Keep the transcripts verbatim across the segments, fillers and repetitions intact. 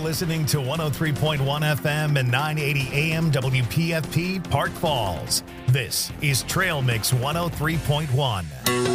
listening to one oh three point one F M and nine eighty A M W P F P Park Falls. This is Trail Mix one oh three point one.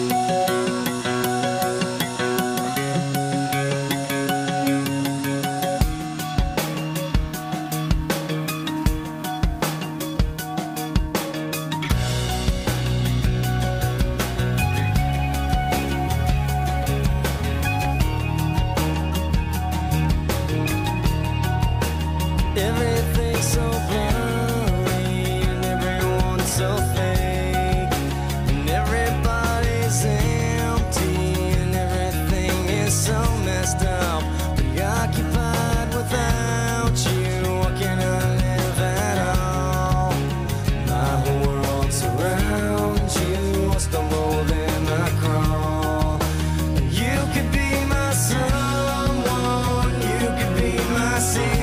Everything's so blurry and everyone's so fake, and everybody's empty and everything is so messed up, preoccupied without you. What can I live at all? My whole world surrounds you. I stumble then I crawl. You could be my someone, you could be my seed.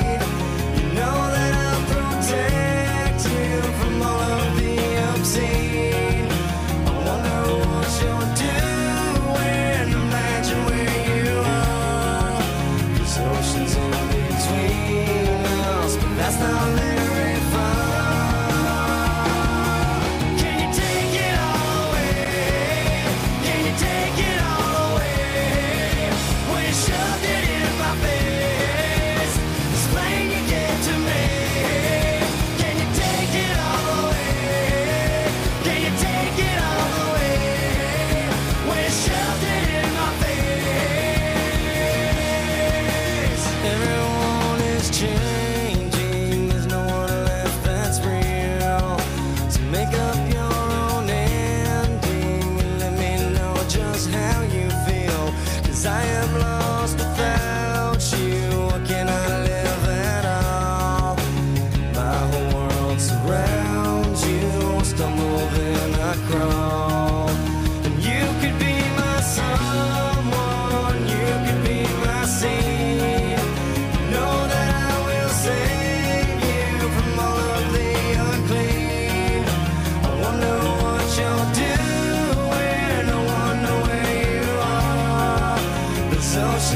I am lost without you. What can I live at all? My whole world surrounds you. I stumble then I crawl. And you could be my someone, you could be my seed. Know that I will save you from all of the unclean. I wonder what you'll do. So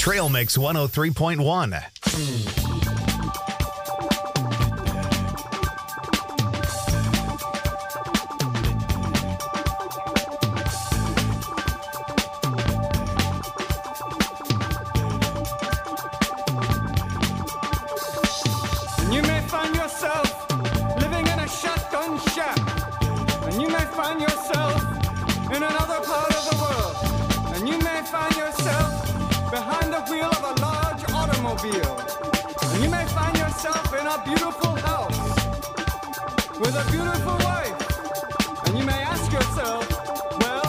Trail Mix one oh three point one. You may find yourself living in a shotgun shack, and you may find yourself in another part of the world, and you may find yourself behind the wheel of a large automobile, and you may find yourself in a beautiful house with a beautiful wife, and you may ask yourself, well,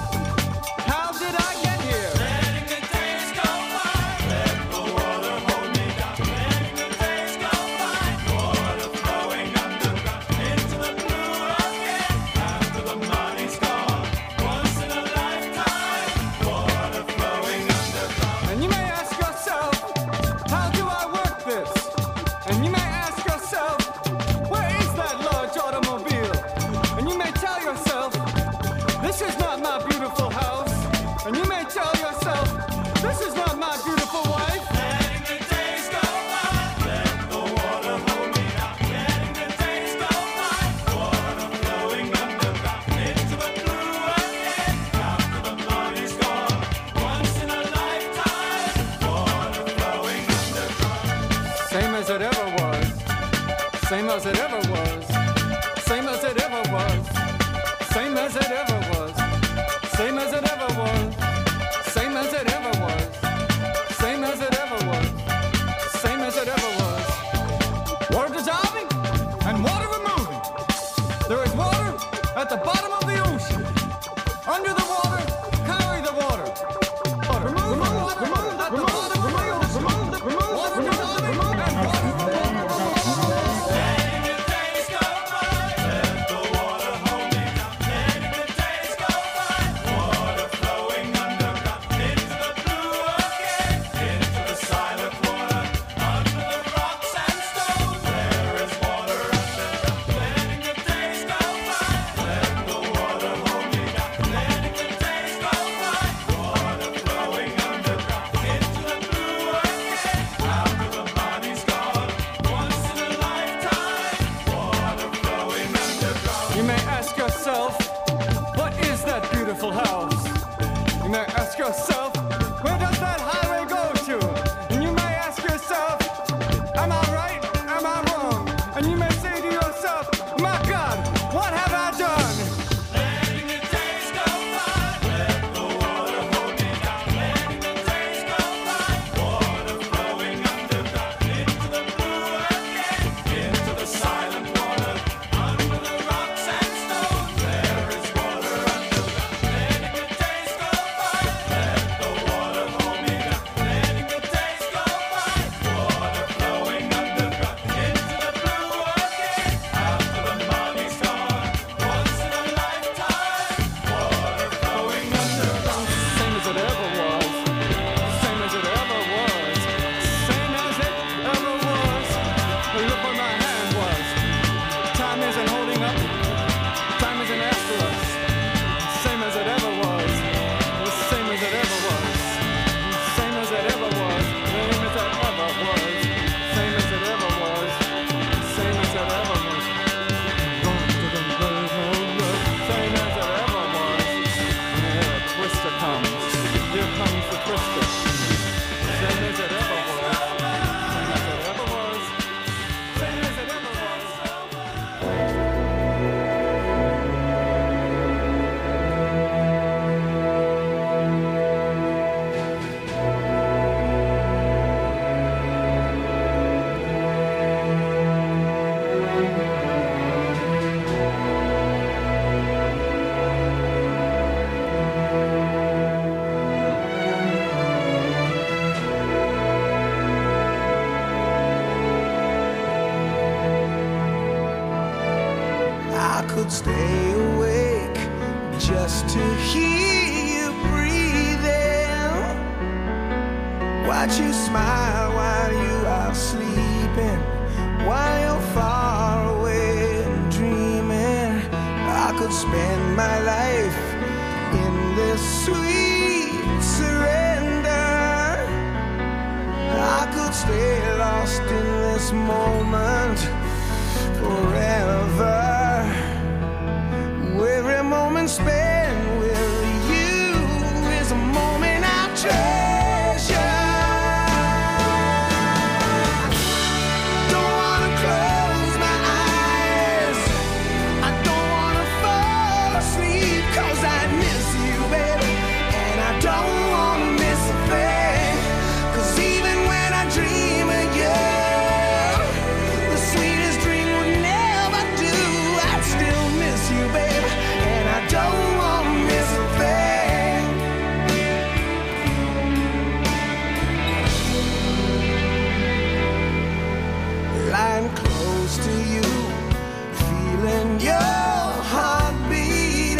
how did I get here? Letting the days go by, let the water hold me down. Letting the days go by, water flowing underground into the blue again. After the money's gone, once in a lifetime, water flowing underground. And you may ask yourself, how do I work this? And you may ask yourself, where is that large automobile? And you may tell yourself, this is not my beautiful house. And you may tell yourself, this is not my beautiful wife. Letting the days go by, let the water hold me down. Letting the days go by, water flowing underground into the blue again. After the money's gone, once in a lifetime, water flowing underground. Same as it ever was, same as it ever was, same as it ever was, same as it ever was, same as it ever was, same as it ever was, same as it ever was, same as it ever was. Water dissolving and water removing. There is water at the bottom of the ocean. Under the water, carry the water. Water. Remove, remove, remove, at the bottom of the ocean. Remove, the, remove, water dissolving and water removing. Letting the days go by, let the water hold me down. Letting the days go by, water flowing underground into the blue again, into the silent water, under the rocks and stones. There is water underground. Letting the days go by, let the water hold me down. Letting the days go by, water flowing underground into the blue again. After the money's gone, once in a lifetime, water flowing underground. You may ask yourself, what is that beautiful house? You may ask yourself, where does that highway go to? And you may ask yourself, am I right? Am I wrong? And you may say to yourself, my God, what have I done? Letting the days go by, let the water hold me down. Letting the days go by, water flowing underground into the blue again, into the silent water, under the rocks and stones. There is water underground. Letting the days go by, let the water hold me down. Letting the days go by, water flowing underground into the blue again. After the money's gone, once in a lifetime, water flowing underground. Same as it ever was, same as it ever was, same as it ever was. Look where my hand was. Time isn't holding up, time isn't after us. Same as it ever was, same as it ever was, same as it ever was, same as it ever was, same as it ever was, same as it ever was. Same as it ever was. And here a twister comes. Here comes the twister. Same as it ever was. Same as it ever was. Same as it ever was. I could stay awake just to hear you breathing. Watch you smile while you are sleeping, while you're far away and dreaming. I could spend my life in this sweet surrender. stay lost in this moment forever. Every moment spent with you is a moment I treasure. Don't wanna close my eyes, I don't wanna fall asleep, 'cause I miss you, baby, and I don't wanna miss a thing. 'Cause even when I dream of you, the sweetest dream would never do. I'd still miss you, baby, and I don't want to miss a thing. Lying close to you, feeling your heart beating,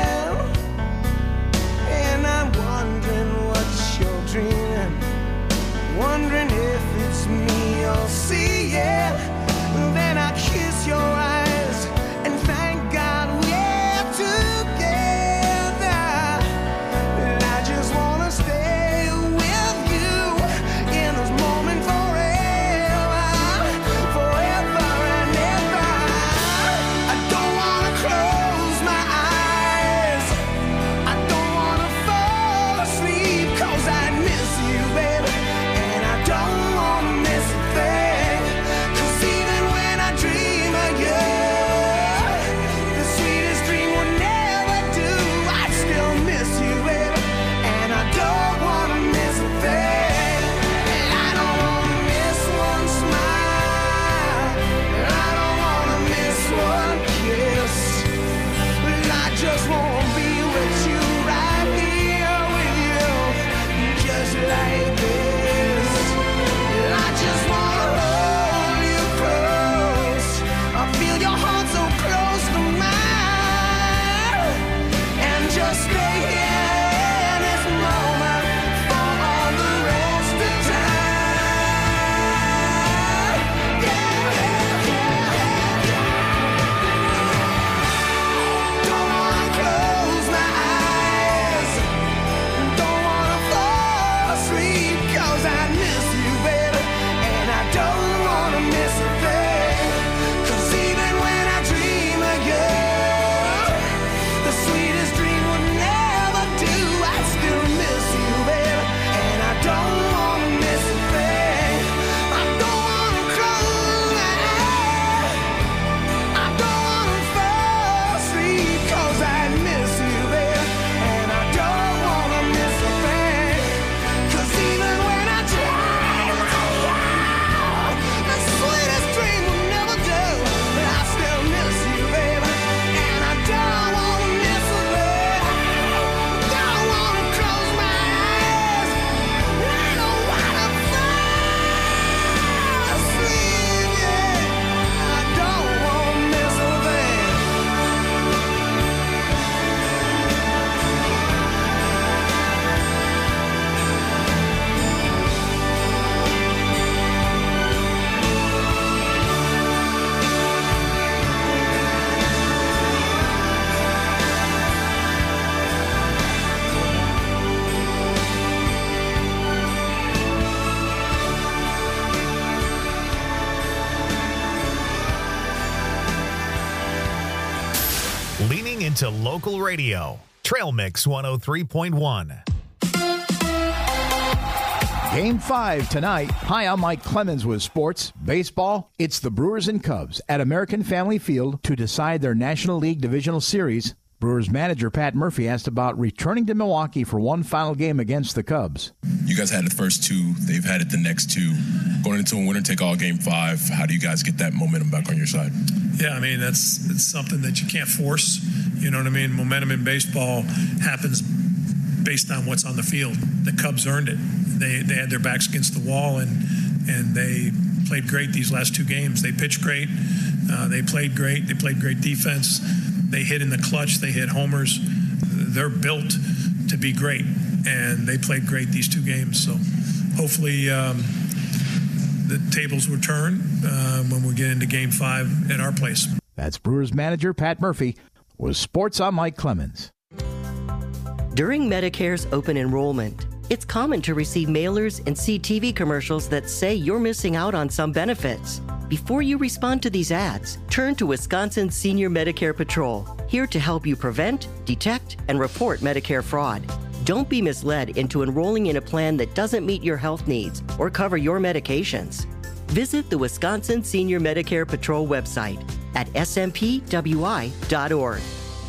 and I'm wondering what you're dreaming, wondering if it's me you're seeing. Then I kiss your eyes and thank God we're together. And I just wanna stay with you in this moment forever, forever and ever. I don't wanna close my eyes, I don't wanna fall asleep, 'cause I miss you, baby, and I don't wanna miss a thing. 'Cause even when I dream of you, the sweetest dream would never do. I'd still miss you, baby, and I don't wanna miss a thing. And I don't wanna miss one smile, and I don't wanna miss one kiss. But I just wanna be with you, right here with you, just like this. And I just wanna hold you close, I feel your heart so close to mine, and just stay here in this moment for all the rest of time. Yeah, yeah, yeah, yeah. Don't wanna close my eyes, don't wanna fall asleep, 'cause I miss you, baby, and I don't wanna miss a thing. 'Cause even when I dream of you, the sweetest dream would never do. I still miss you, baby, and I don't wanna miss a thing. I don't wanna close my eyes, I don't wanna fall asleep, 'cause I miss you, baby, and I don't wanna miss a thing. 'Cause even when I dream of you, the sweetest dream will never do. But I still miss you, baby, and I don't wanna miss a thing. Don't wanna close my eyes, I don't wanna fall asleep, yeah. I don't wanna miss a thing. Leaning into local radio. Trail Mix one oh three point one. Game five tonight. Hi, I'm Mike Clemens with sports. Baseball, it's the Brewers and Cubs at American Family Field to decide their National League Divisional Series. Brewers manager Pat Murphy asked about returning to Milwaukee for one final game against the Cubs. You guys had the first two. They've had it the next two. Going into a winner-take-all game five, how do you guys get that momentum back on your side? Yeah, I mean, that's it's something that you can't force. You know what I mean? Momentum in baseball happens based on what's on the field. The Cubs earned it. They they had their backs against the wall, and and they played great these last two games. They pitched great. Uh, they played great. They played great defense. They hit in the clutch. They hit homers. They're built to be great, and they played great these two games. So hopefully um, the tables will turn uh, when we get into game five at our place. That's Brewers manager Pat Murphy. With sports, I'm Mike Clemens. During Medicare's open enrollment, It's common to receive mailers and see T V commercials that say you're missing out on some benefits. Before you respond to these ads, turn to Wisconsin Senior Medicare Patrol, here to help you prevent, detect, and report Medicare fraud. Don't be misled into enrolling in a plan that doesn't meet your health needs or cover your medications. Visit the Wisconsin Senior Medicare Patrol website at s m p w i dot org.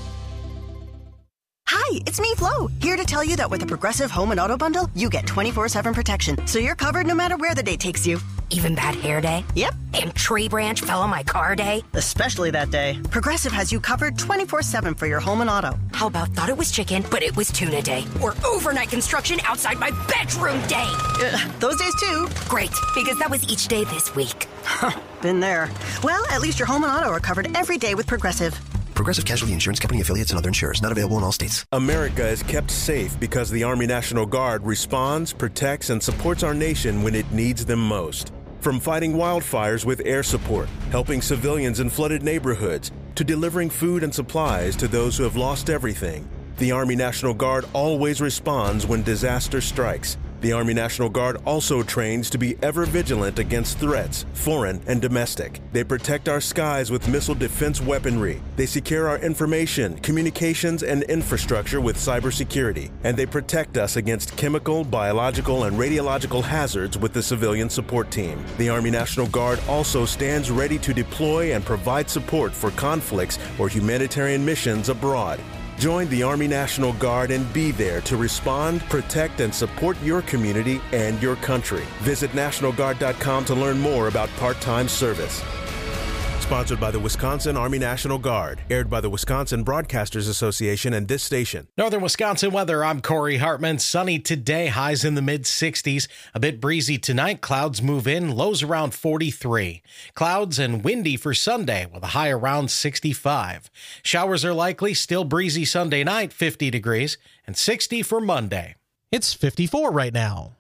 Hi, it's me, Flo, here to tell you that with the Progressive Home and Auto Bundle, you get twenty-four seven protection, so you're covered no matter where the day takes you. Even bad hair day? Yep. And tree branch fell on my car day? Especially that day. Progressive has you covered twenty-four seven for your home and auto. How about thought it was chicken, but it was tuna day? Or overnight construction outside my bedroom day? Uh, those days too. Great, because that was each day this week. Been there. Well, at least your home and auto are covered every day with Progressive. Progressive Casualty Insurance Company affiliates and other insurers. Not available in all states. America is kept safe because the Army National Guard responds, protects, and supports our nation when it needs them most. From fighting wildfires with air support, helping civilians in flooded neighborhoods, to delivering food and supplies to those who have lost everything, the Army National Guard always responds when disaster strikes. The Army National Guard also trains to be ever vigilant against threats, foreign and domestic. They protect our skies with missile defense weaponry. They secure our information, communications, and infrastructure with cybersecurity. And they protect us against chemical, biological, and radiological hazards with the civilian support team. The Army National Guard also stands ready to deploy and provide support for conflicts or humanitarian missions abroad. Join the Army National Guard and be there to respond, protect, and support your community and your country. Visit National Guard dot com to learn more about part-time service. Sponsored by the Wisconsin Army National Guard. Aired by the Wisconsin Broadcasters Association and this station. Northern Wisconsin weather, I'm Corey Hartman. Sunny today, highs in the mid-sixties. A bit breezy tonight, clouds move in, lows around forty-three. Clouds and windy for Sunday with a high around sixty-five. Showers are likely, still breezy Sunday night, fifty degrees, and sixty for Monday. It's fifty-four right now.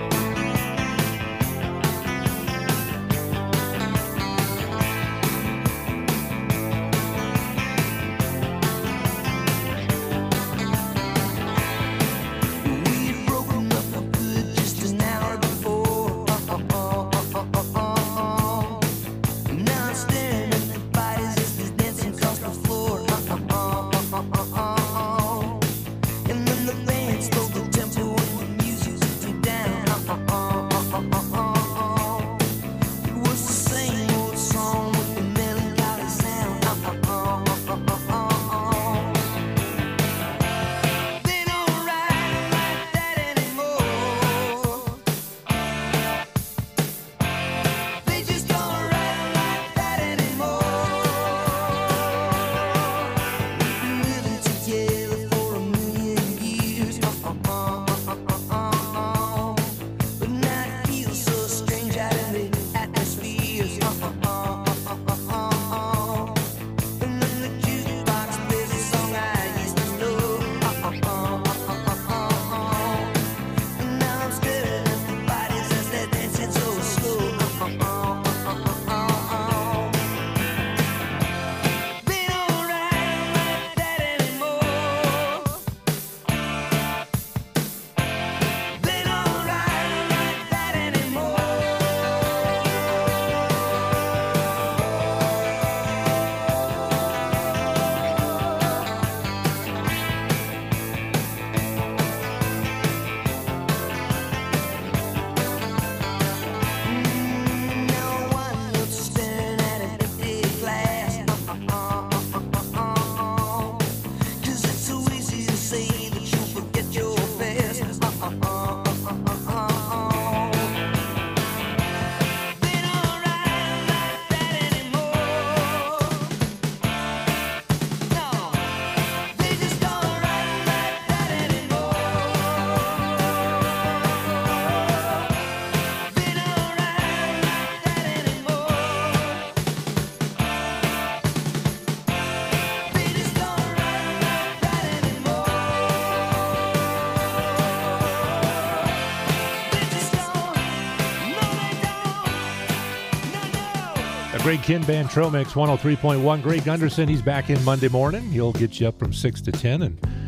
Greg Kinn Band Trail Mix one oh three point one. Greg Gunderson, he's back in Monday morning. He'll get you up from six to ten and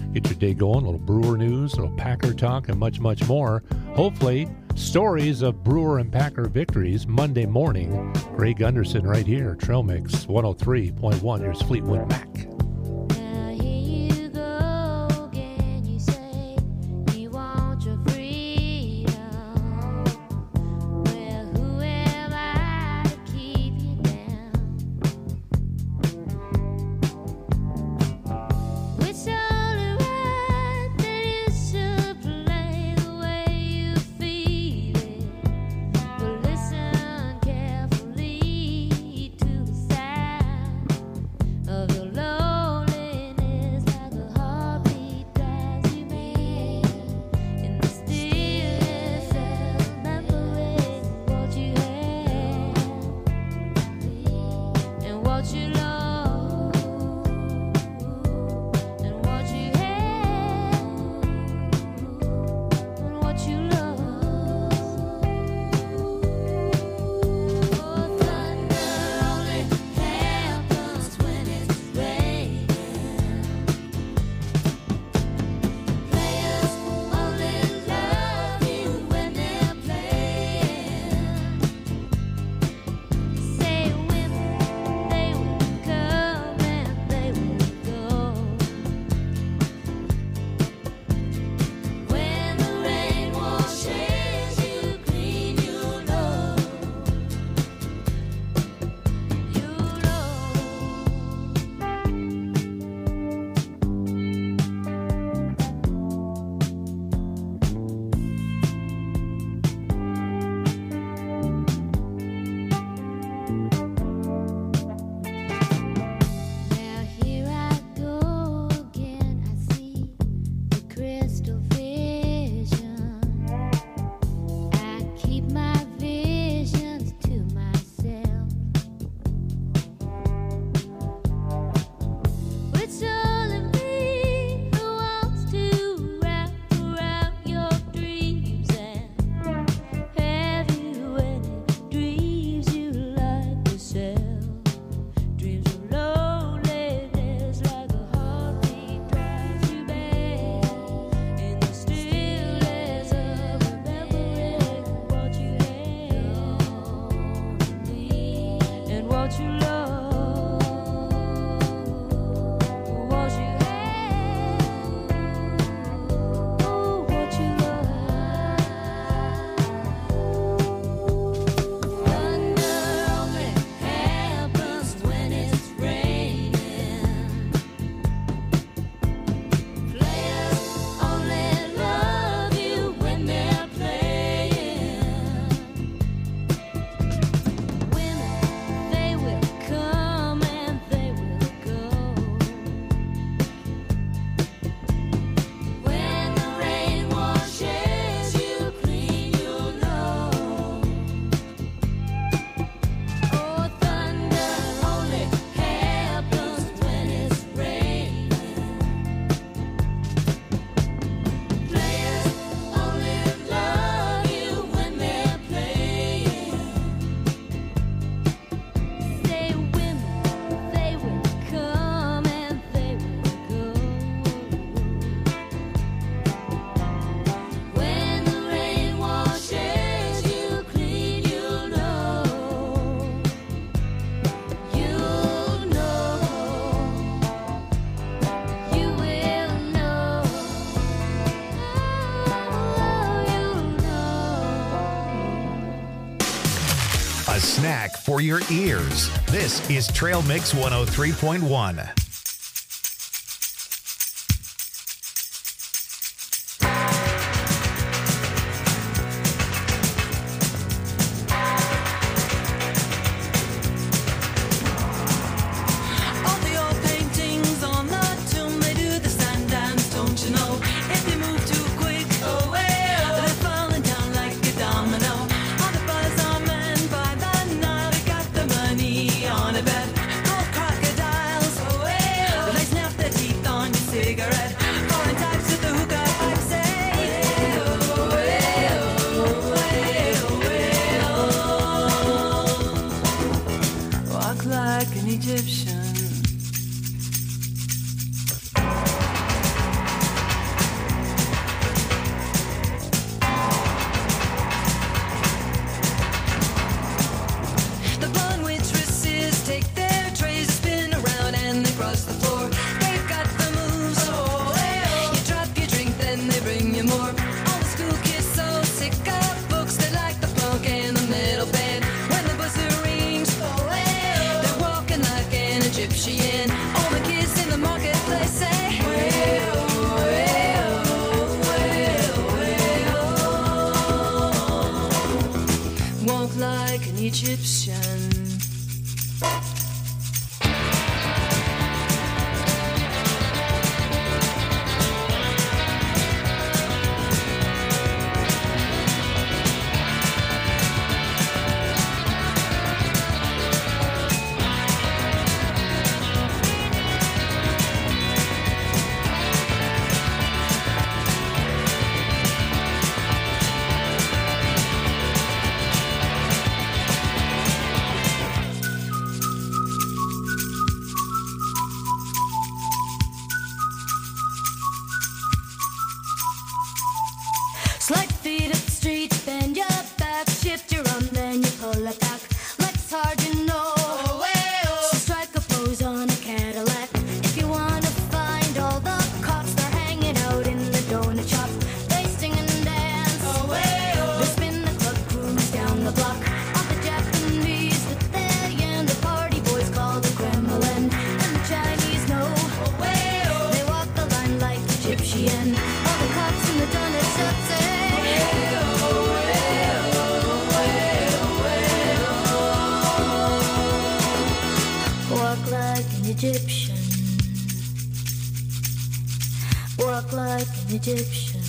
Get your day going. A little Brewer news, a little Packer talk, and much, much more. Hopefully, stories of Brewer and Packer victories Monday morning. Ray Gunderson right here, Trail Mix one oh three point one. Here's Fleetwood Mac. A snack for your ears. This is Trail Mix one oh three point one. Like an Egyptian. Egyptian. Slide feet up the street, bend your back, shift your arm, then you pull it back. Legs hard, you know. Oh, hey, oh. So strike a pose on a Cadillac. If you wanna find all the cops, they're hanging out in the donut shop. They sing and dance. Oh, hey, oh. They spin the club, cruise down the block. All the Japanese that they and the party boys call the Kremlin. And the Chinese know. Oh, hey, oh. They walk the line like Egyptian. All the cops in the donut shop say. Walk like an Egyptian. Walk like an Egyptian.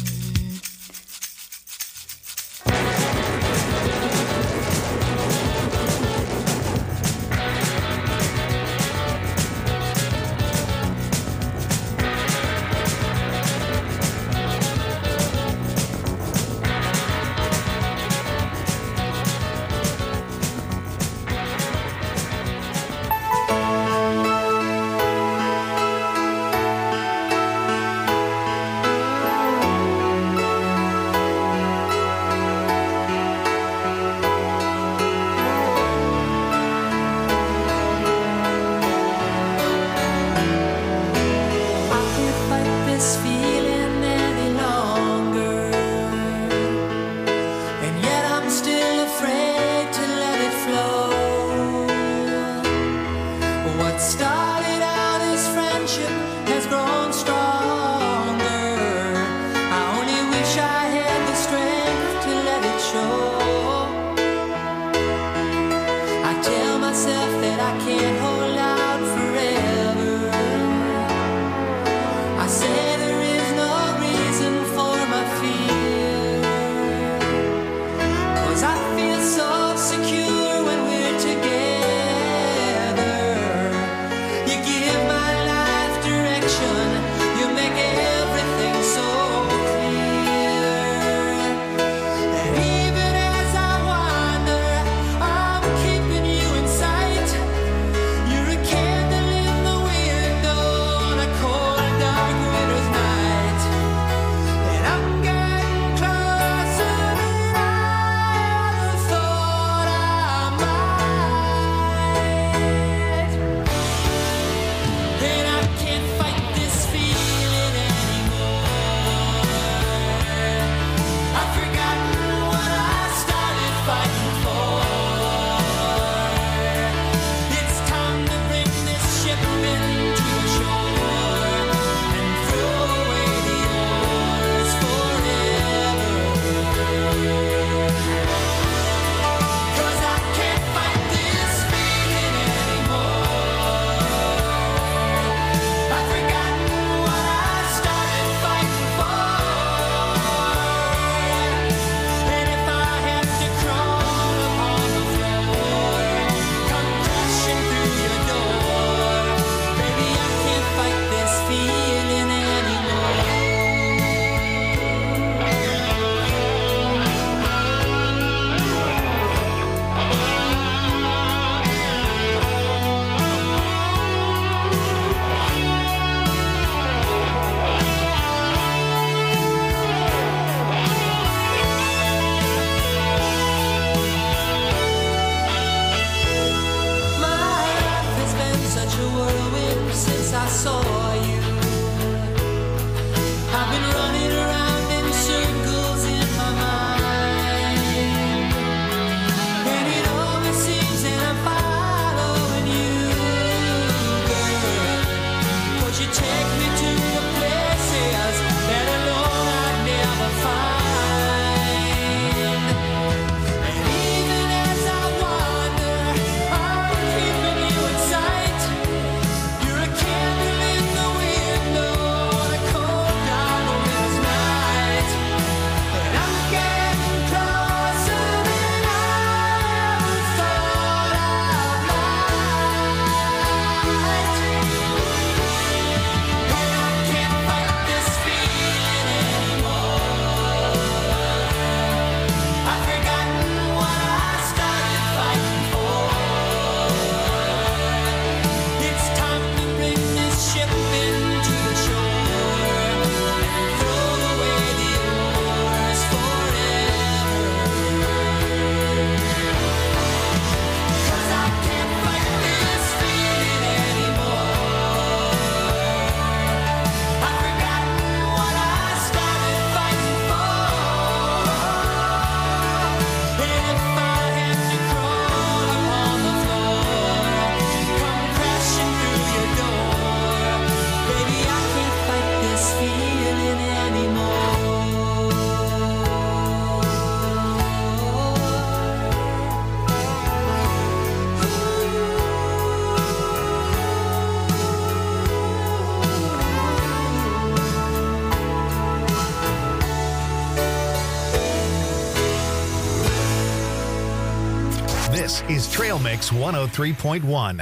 This is Trail Mix one oh three point one.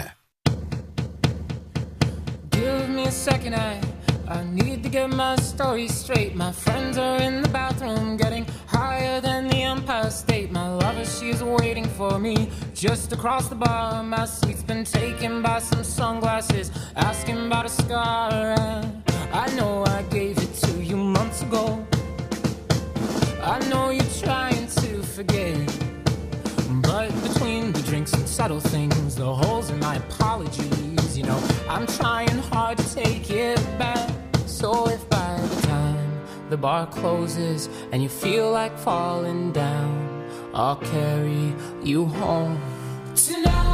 Give me a second, I, I need to get my story straight. My friends are in the bathroom getting higher than the Empire State. My lover, she's waiting for me just across the bar. My seat's been taken by some sunglasses, asking about a scar. And I know I gave it to you months ago. I know you're trying to forget, but between the drinks and subtle things, the holes in my apologies, you know, I'm trying hard to take it back. So if by the time the bar closes and you feel like falling down, I'll carry you home tonight.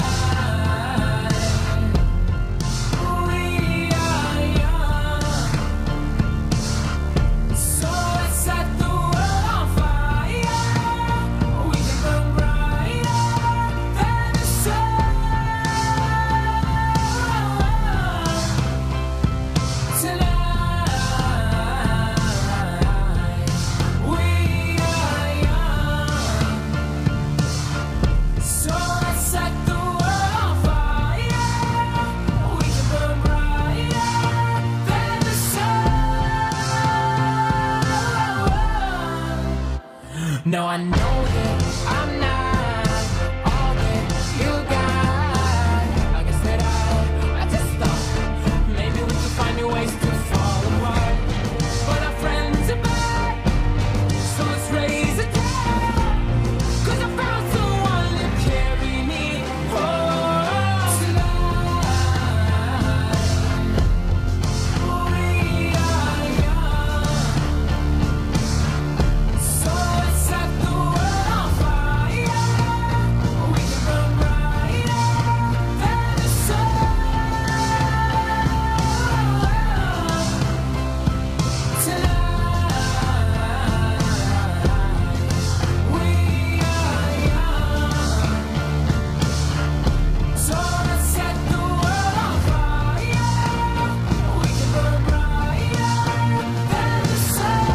No, I know that I'm not all that you got. I guess that I, I just thought maybe we could find new ways to fall apart. But our friends are back, so let's raise a toast. 'Cause I found someone to carry me home tonight. We are young, so let's set the world on fire. We can burn brighter than the sun tonight. We are young, so let's set the world on fire. We can burn brighter than the sun.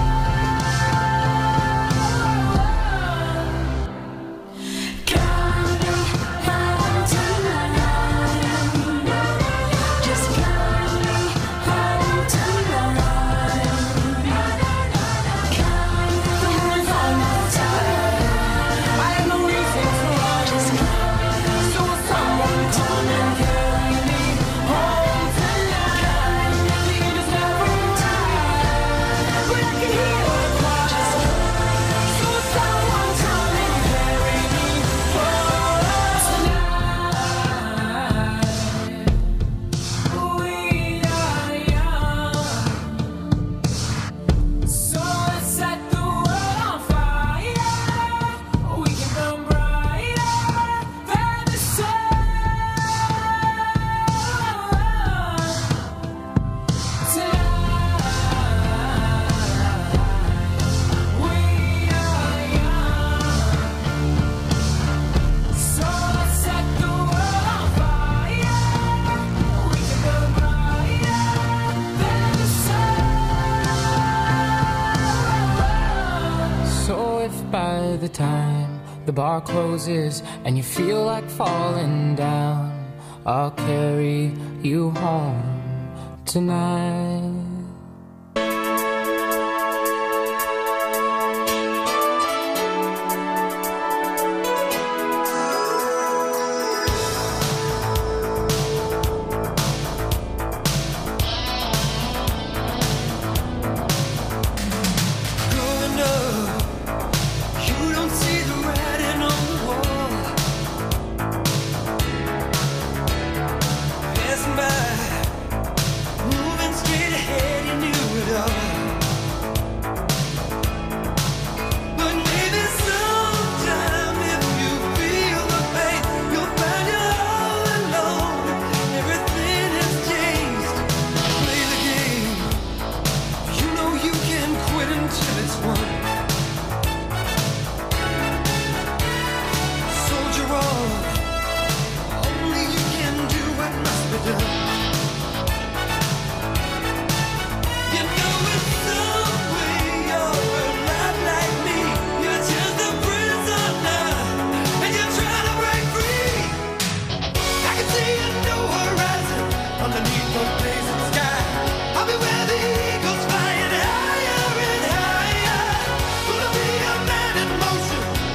So let's set the world on fire. We can burn brighter than the sun tonight. We are young, so let's set the world on fire. We can burn brighter than the sun. So if by the time the bar closes and you feel like falling down, I'll carry you home tonight. Growing up, you don't see the writing on the wall. Passing by, moving straight ahead.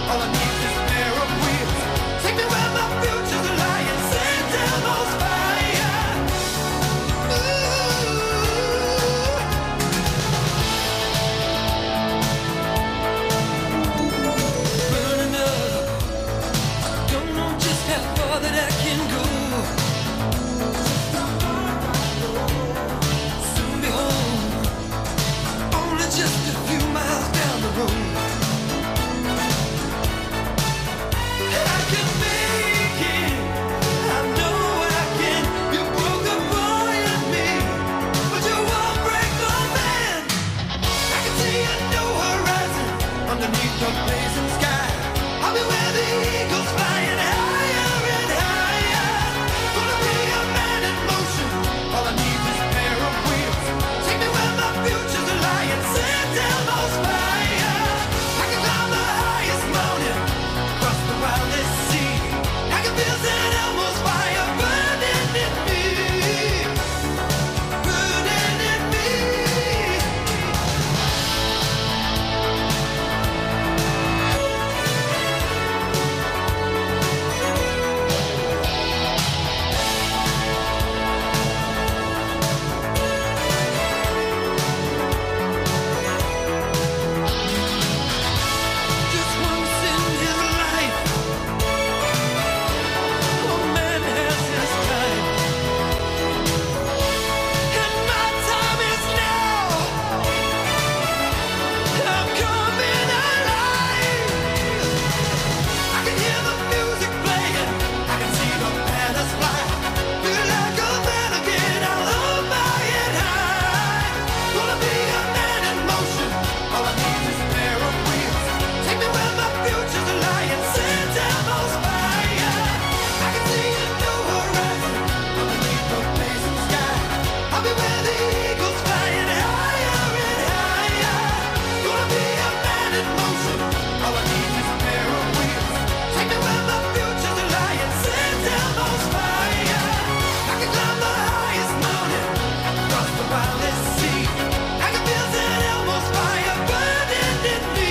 All I need is a pair of wheels. Take me where my future's lying. Send devils fire. Burning up. Don't know just how far that I can go. Soon be home. Only just a few miles down the road. I can make it. I know I can. You broke a boy in me, but you won't break my man. I can see a new horizon underneath the blazing sky. I'll be where the eagles flying higher and higher. Gonna be a man in motion. All I need is a pair of wheels. Take me where my future's lying. Send down those fire. I can climb the highest mountain, cross the wildest sea. I can feel Saint Elmo's fire burning in me, burning in me. Just once in his life, a man has his time, and my time is now. I'm coming alive. I can hear the music playing, I can see the banners fly. Feel like a man again, I'll hold my head high. Gonna be a man in motion. All I need is a pair of wheels. Take me where my future's lying. Send down those fire. I can see a new horizon underneath the blazing sky. I'll be where the eagles flying higher and higher. Gonna be a man in motion. All I need is a pair of wheels. Take me where my future's lying. Send down those fire. I can climb the highest mountain, cross the wildest sea. I can feel Saint Elmo's fire burning in me,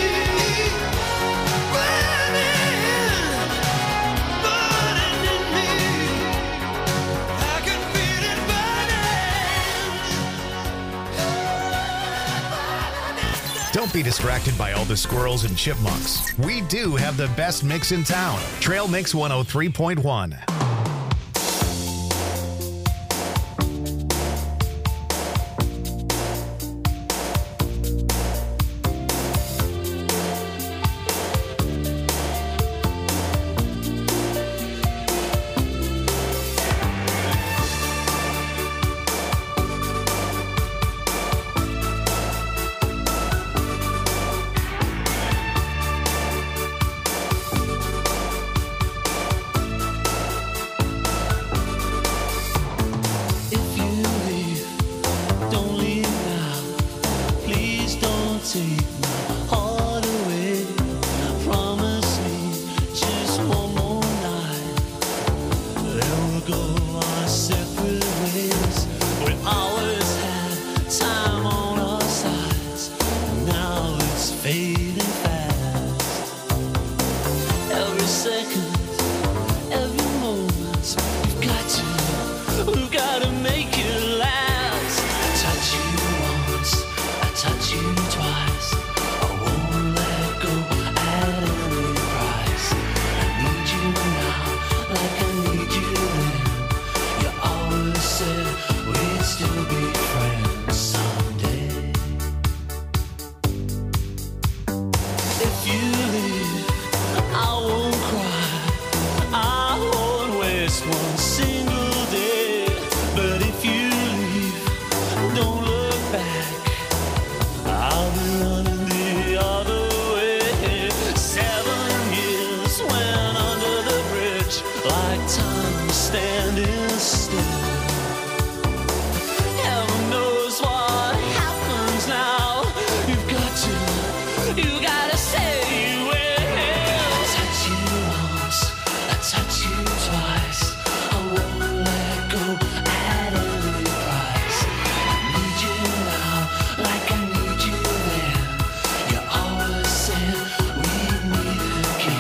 burning, burning in me. I can feel it burning. Don't be distracted by all the squirrels and chipmunks. We do have the best mix in town. Trail Mix one oh three point one. If you leave, don't leave now. Please don't take my heart away. Promise me just one more night. Then we'll go our separate ways. We always had time on our sides. Now it's fading fast. Every second, every moment, we've got to, we've got to make it last. I touch you once, I touch you twice. I won't let go at any price. I need you now, like I need you then. You always said we'd still be friends someday. If you leave, I won't cry. I won't waste one single day. But if you leave, don't look back. I'll be running the other way. Seven years went under the bridge, like time was standing still. Heaven knows what happens now. You've got to, you gotta say you will. I touch you once, I touch you twice. I won't let go at any price. I need you now, like I need you then. You always said we'd meet again.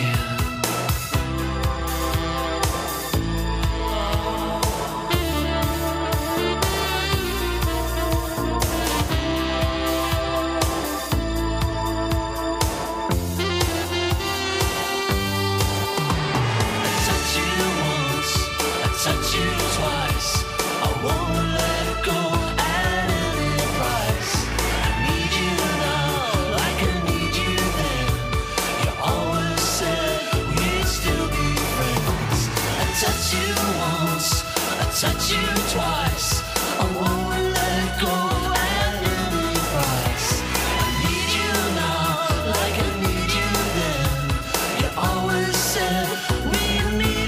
touch you twice. I won't let go at any price. I need you now like I need you then. You always said we'd still be friends. I touch you once, I touch you twice. I won't let go at any price. I need you now like I need you then. You always said we'd meet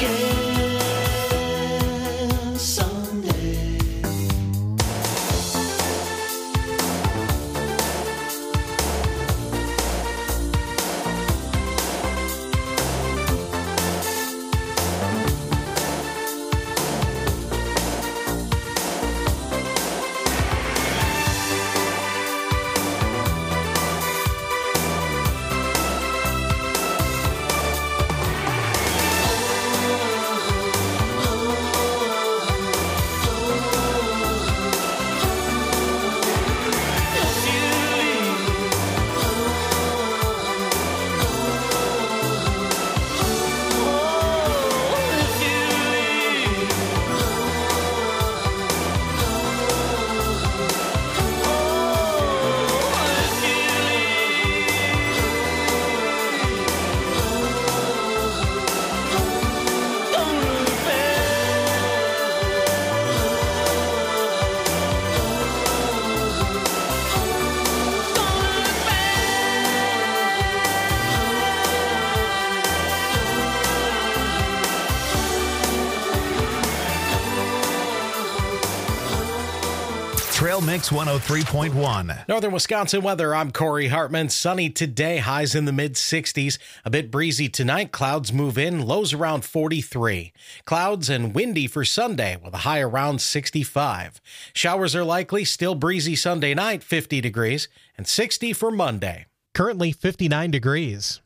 again someday. Trail Mix one oh three point one. Northern Wisconsin weather. I'm Corey Hartman. Sunny today, highs in the mid sixties. A bit breezy tonight. Clouds move in, lows around forty-three. Clouds and windy for Sunday with a high around sixty-five. Showers are likely, still breezy Sunday night, fifty degrees, and sixty for Monday. Currently fifty-nine degrees.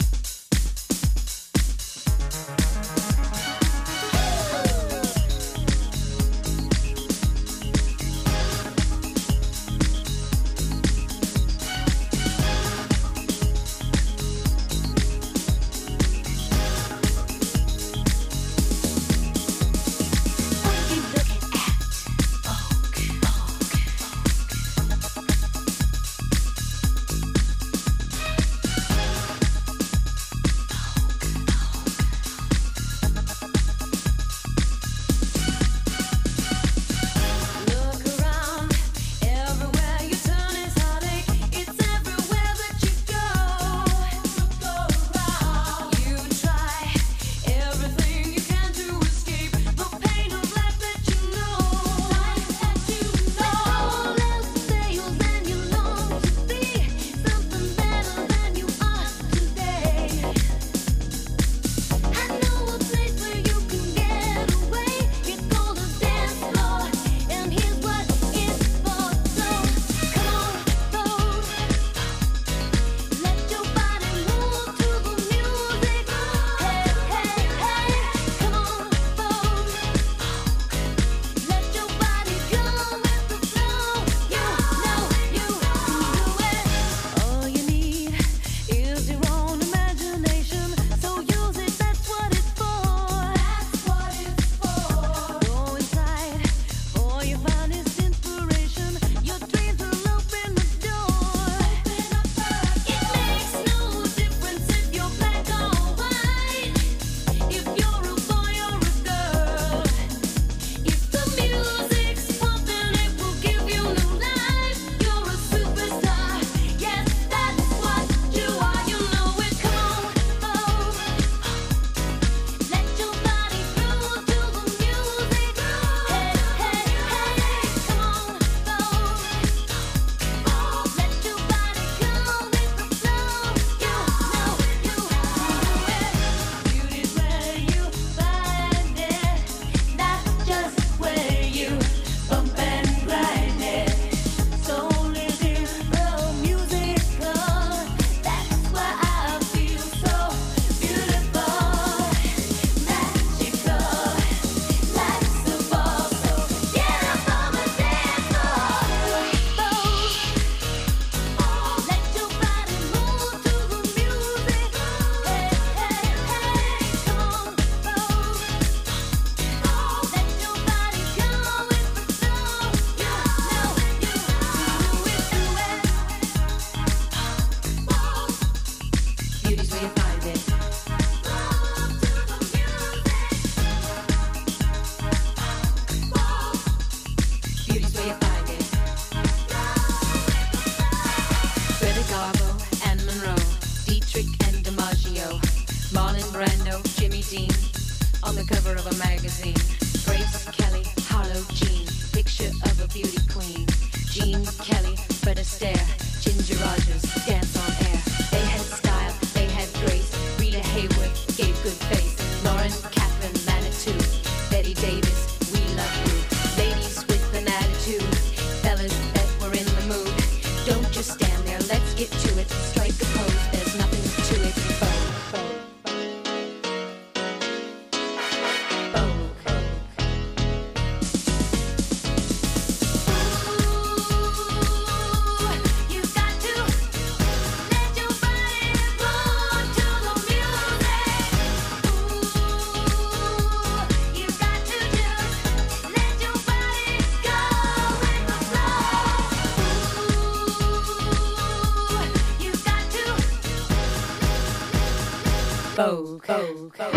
Brando, Jimmy Dean, on the cover of a magazine. Grace Kelly, Harlow Jean, picture of a beauty queen. Jean Kelly, Fred Astaire, Ginger Rogers, dance on air. They had style, they had grace. Rita Hayworth gave good face. Lauren, Catherine, Manitou, Betty Davis, we love you. Ladies with an attitude, fellas that were in the mood. Don't just stand there, let's get to it. Strike a pose, there's nothing to it. Vogue, vogue. Vogue, Vogue, Vogue.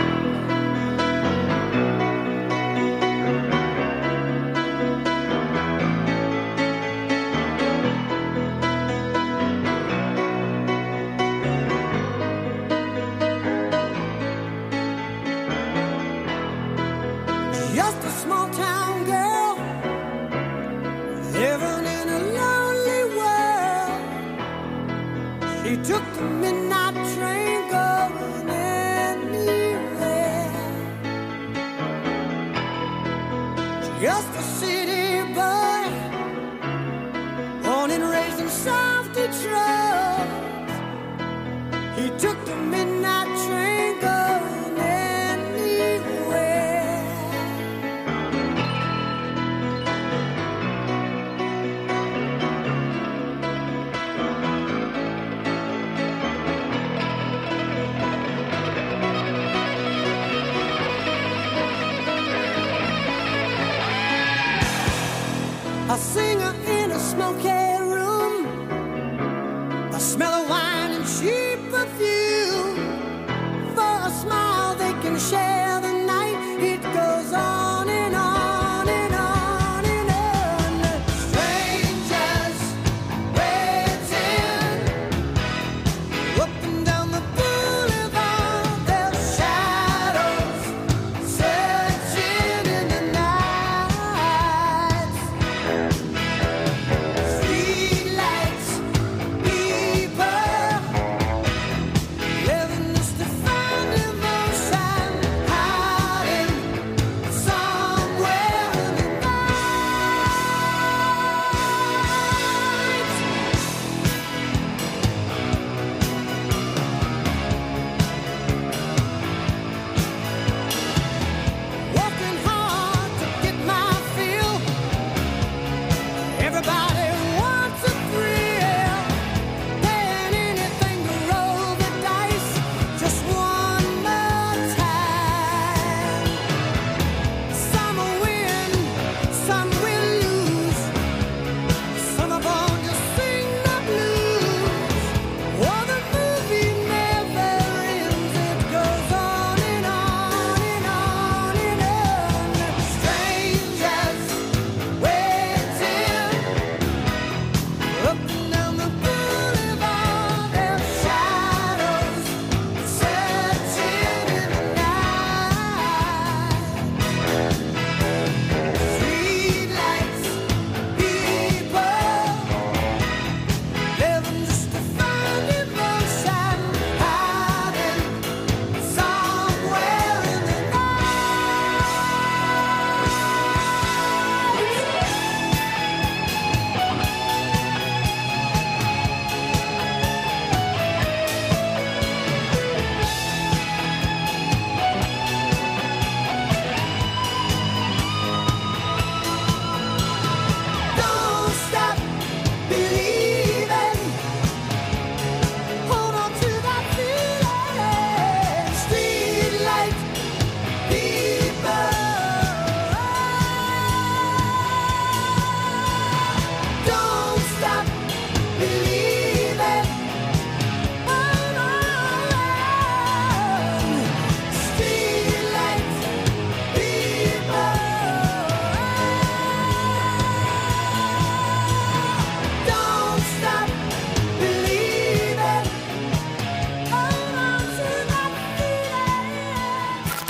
Just a small town girl living in a lonely world. She took the midnight train going anywhere. Just a city boy, born and raised in South Detroit. He took the midnight train going anywhere. A singer in a smoky room, the smell of wine and cheap perfume. For a smile they can share the night. It goes on and on and on and on. Strangers waiting up and down the boulevard. Their shadows searching in the night. Streetlights, people living just to find emotion.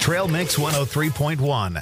Trail Mix one oh three point one.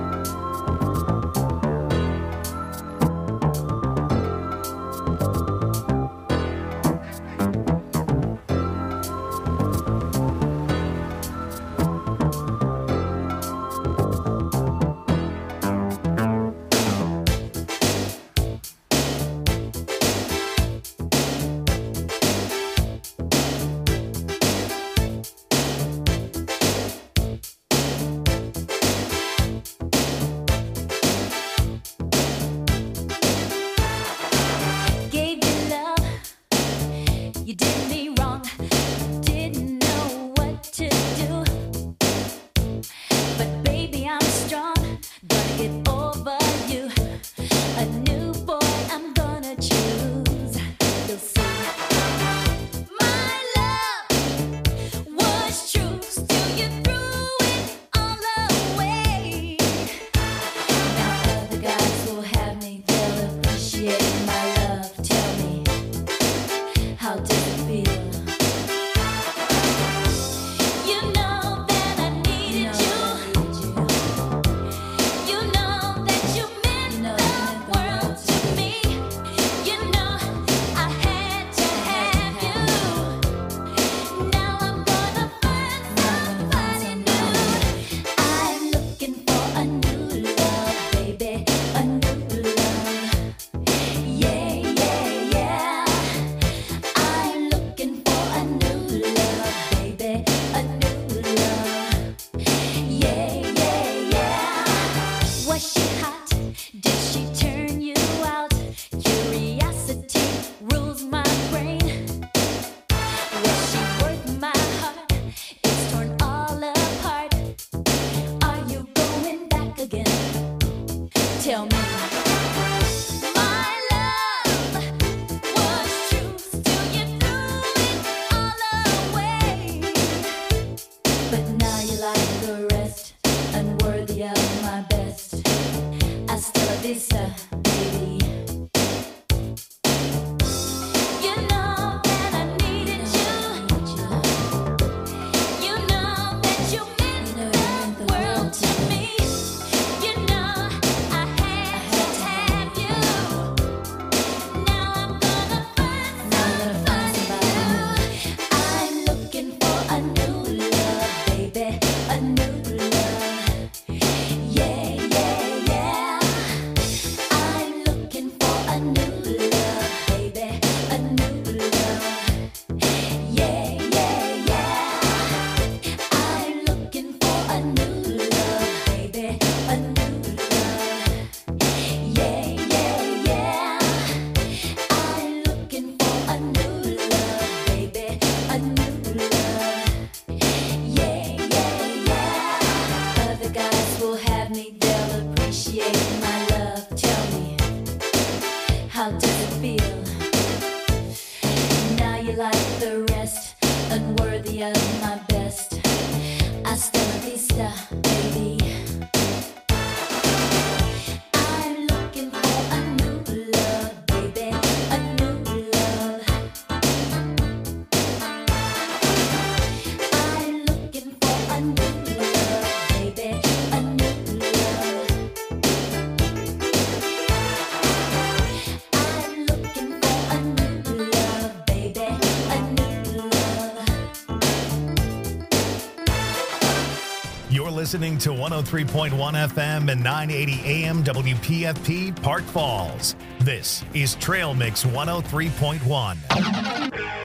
Listening to one oh three point one F M and nine eighty A M W P F P Park Falls. This is Trail Mix one oh three point one.